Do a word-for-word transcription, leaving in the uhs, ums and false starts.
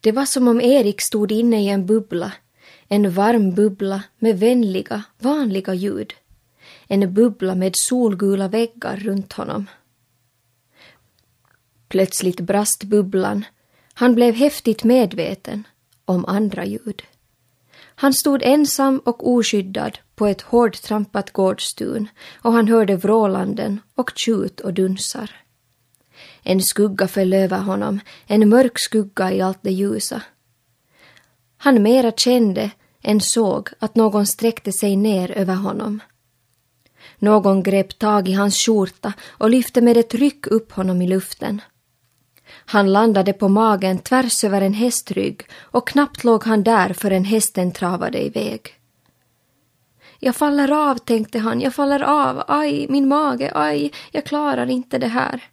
Det var som om Erik stod inne i en bubbla, en varm bubbla med vänliga, vanliga ljud. En bubbla med solgula väggar runt honom. Plötsligt brast bubblan. Han blev häftigt medveten om andra ljud. Han stod ensam och oskyddad på ett hårt trampat gårdstun och han hörde vrålanden och tjut och dunsar. En skugga föll över honom, en mörk skugga i allt det ljusa. Han mera kände än såg att någon sträckte sig ner över honom. Någon grep tag i hans skjorta och lyfte med ett ryck upp honom i luften. Han landade på magen tvärs över en hästrygg och knappt låg han där förrän hästen travade iväg. Jag faller av, tänkte han, jag faller av, aj, min mage, aj, jag klarar inte det här.